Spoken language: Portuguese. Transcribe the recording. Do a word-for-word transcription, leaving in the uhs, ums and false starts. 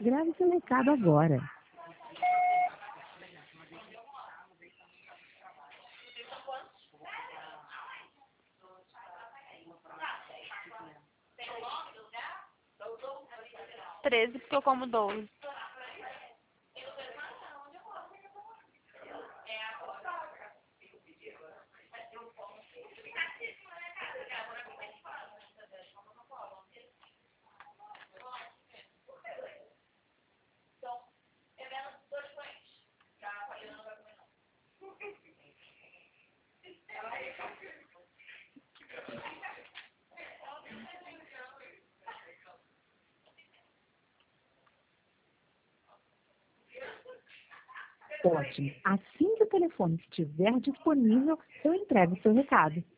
Grave seu recado agora. Treze, porque eu como doze. Ótimo. Assim que o telefone estiver disponível, eu entrego o seu recado.